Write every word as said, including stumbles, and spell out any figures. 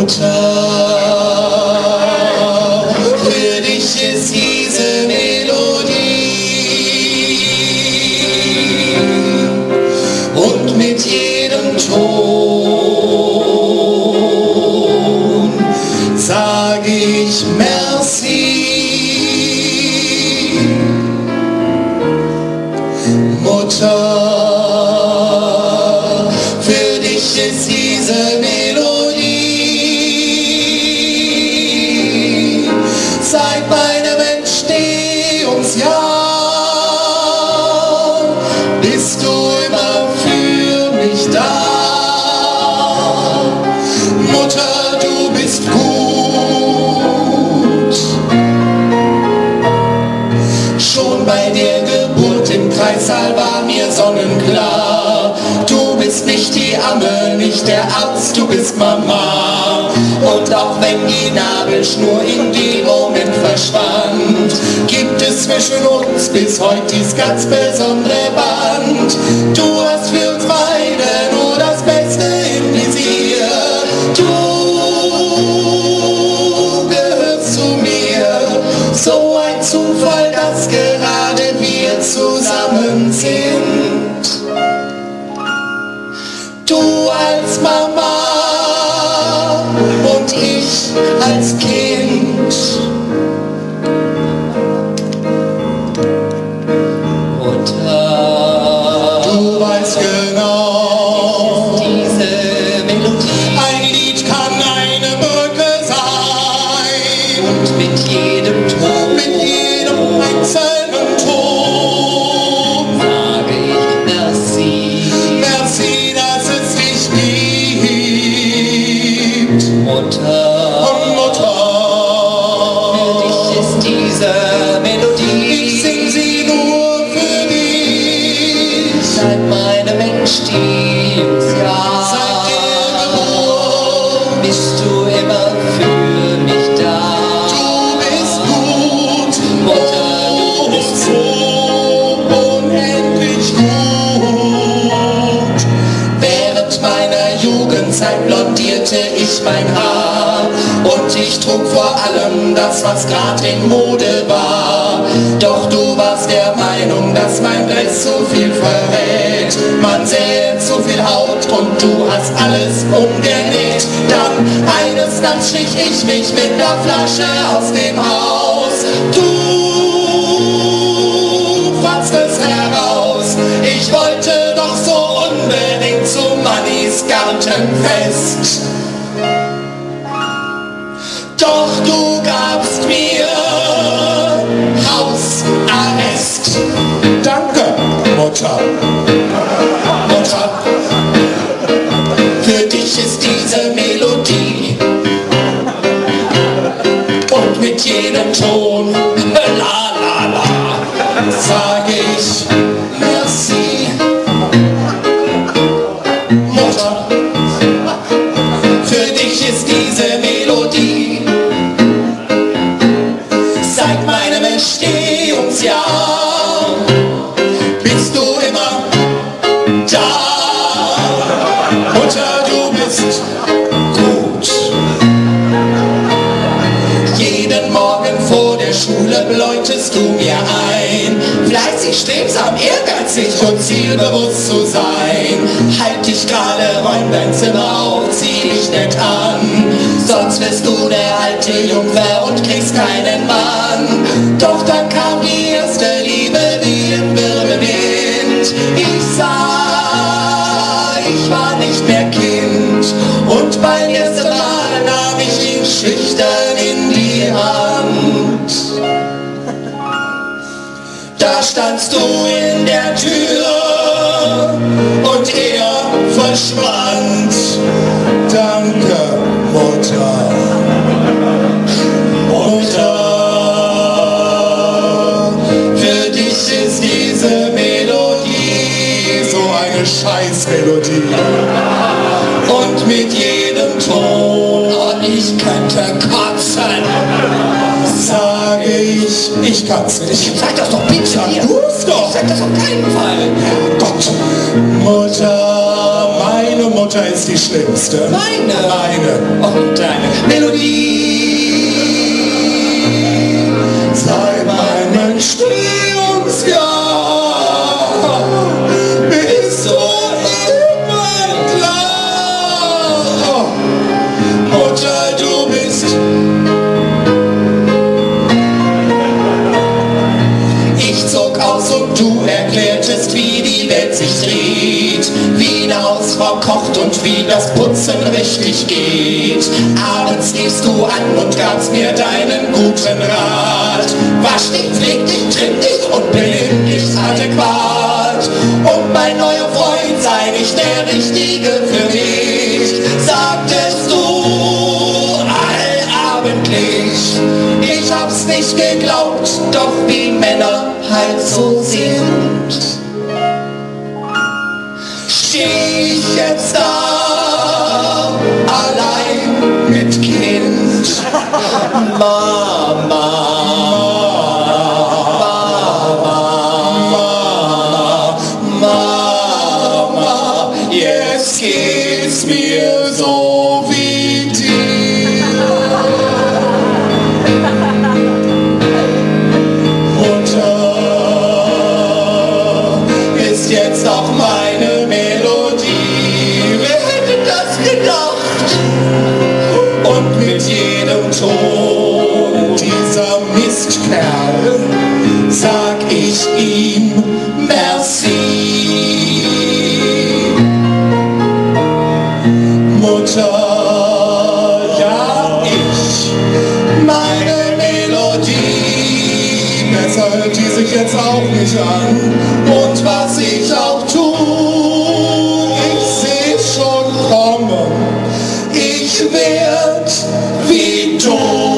Mutter, für dich ist diese Melodie und mit jedem Ton sag ich Merci. Mutter, für dich ist diese Melodie seit meinem Entstehungsjahr, bist du immer für mich da. Mutter, du bist gut. Schon bei der Geburt im Kreissaal war mir sonnenklar, du bist nicht die Amme, nicht der Arzt, du bist Mama. Und auch wenn die Nabelschnur in dem Moment verschwand, gibt es zwischen uns bis heute dies ganz besondere Band. Du hast für uns beide nur das Beste im Visier. Du gehörst zu mir, so ein Zufall, dass gerade wir zusammen sind. Du als Mama und ich als Kind. Mutter, du weißt genau, diese Melodie, ein Lied kann eine Brücke sein. Und mit jedem Ton, mit jedem einzelnen Ton sage ich Merci. Merci, dass es dich gibt. Mutter, und Mutter, für dich ist diese Melodie. Ich sing sie nur für dich. Seit meinem Entstehungsjahr, seit der Geburt, bist du immer für mich da. Du bist gut, Mutter, du bist so unendlich gut. Während meiner Jugendzeit blondierte ich mein Haar und ich trug vor allem das, was grad in Mode war. Doch du warst der Meinung, dass mein Dress so viel verrät. Man sähe zu viel Haut und du hast alles umgenäht. Dann eines Nachts schlich ich mich mit ner Flasche aus dem Haus. Du fandst es heraus, ich wollte doch so unbedingt zu Mannys Gartenfest. Doch du gabst mir Hausarrest. Danke, Mutter. Mutter, für dich ist diese Melodie und mit jedem Ton, la la la, sag ich Merci. Mutter, für dich ist diese Melodie seit meinem Entstehungsjahr, bist du immer da. Mutter, du bist gut. Jeden Morgen vor der Schule bläutest du mir ein, fleißig, strebsam, ehrgeizig und zielbewusst zu sein. Halt dich gerade, räum dein Zimmer auf, zieh dich nett an, sonst wirst du der alte Jungfer und kriegst keinen Mann. Doch dann kam die erste Liebe wie im Wirbelwind. Ich sah, ich war nicht mehr Kind, und beim ersten Mal nahm ich ihn schüchtern in die Hand. Da standst du in der Tür und er verschwand. Danke, Mutter. Mutter, für dich ist diese Melodie so eine Scheißmelodie. Und mit jedem Ton, oh, ich könnte kotzen, sage ich, ich kann's nicht. Sag das doch bitte. Sag du's doch. Sag das auf keinen Fall. Gott, Mutter, meine Mutter ist die Schlimmste. letzte. Meine. Meine. Und deine Melodie. Sei mein Entstehungsjahr. Bist du immer klar. Mutter, du bist. Ich zog aus und du erklärtest, wie die Welt sich dreht, wie das Haus verkocht und wie das Putzen richtig geht. Abends riefst du an und gabst mir deinen guten Rat. Wasch dich, pfleg dich, trimm dich und benimm dich adäquat. Und mein neuer Freund sei nicht der Richtige für mich, sagtest du allabendlich. Ich hab's nicht geglaubt, doch wie Männer halt so sind. Steh ich jetzt da, allein mit Kind. Mama, Mama, Mama, jetzt geht's mir so wie dir. Mutter ist jetzt auch meine Melodie. Wer hätte das gedacht? Und mit jedem Ton dieser Mistkerl sag ich ihm Merci. Mutter, ja ich, meine Melodie, besser hört die sich jetzt auch nicht an. Und was ich auch tu, ich seh's schon kommen, ich werd wie du.